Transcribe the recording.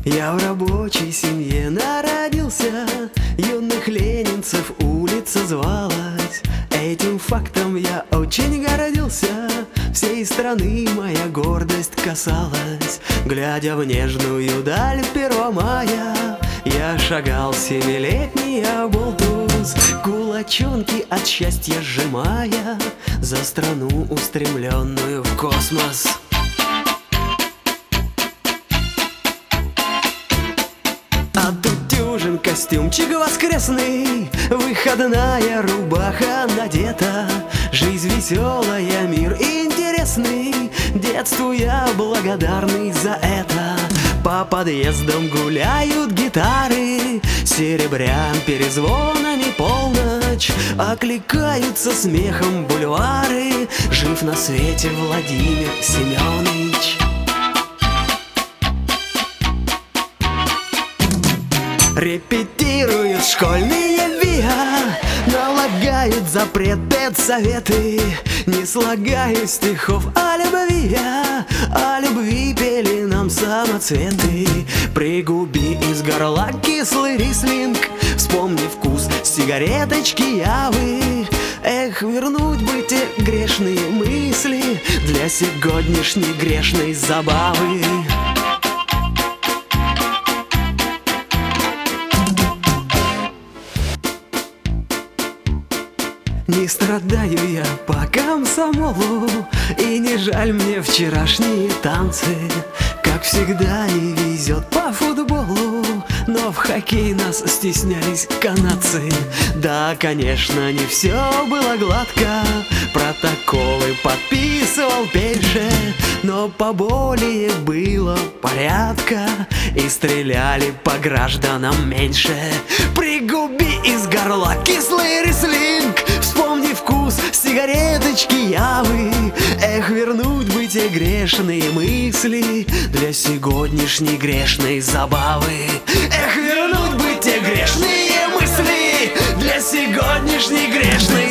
Я в рабочей семье народился, юных ленинцев улица звалась. Этим фактом я очень гордился, всей страны моя гордость касалась. Глядя в нежную даль 1 мая, я шагал семилетний оболтус, кулачонки от счастья сжимая, за страну, устремленную в космос. Отутюжен костюмчик воскресный, выходная рубаха надета. Жизнь веселая, мир интересный, детству я благодарный за это. По подъездам гуляют гитары, серебрям перезвонами полночь. Окликаются смехом бульвары, жив на свете Владимир Семенович. Репетируют школьные ВИА, налагают запрет педсоветы. Не слагаю стихов о любви я, о любви пели нам самоцветы. Пригуби из горла кислый рислинг, вспомни вкус сигареточки явы. Эх, вернуть бы те грешные мысли для сегодняшней грешной забавы. Не страдаю я по комсомолу, и не жаль мне вчерашние танцы. Как всегда не везет по футболу, но в хоккей нас стеснялись канадцы. Да, конечно, не все было гладко, протоколы подписывал Пельше, но поболее было порядка, и стреляли по гражданам меньше. Пригуби из горла кислый рислинг, вспомни вкус сигареточки явы. Эх, вернуть бы те грешные мысли для сегодняшней грешной забавы. Эх, вернуть бы те грешные мысли для сегодняшней грешной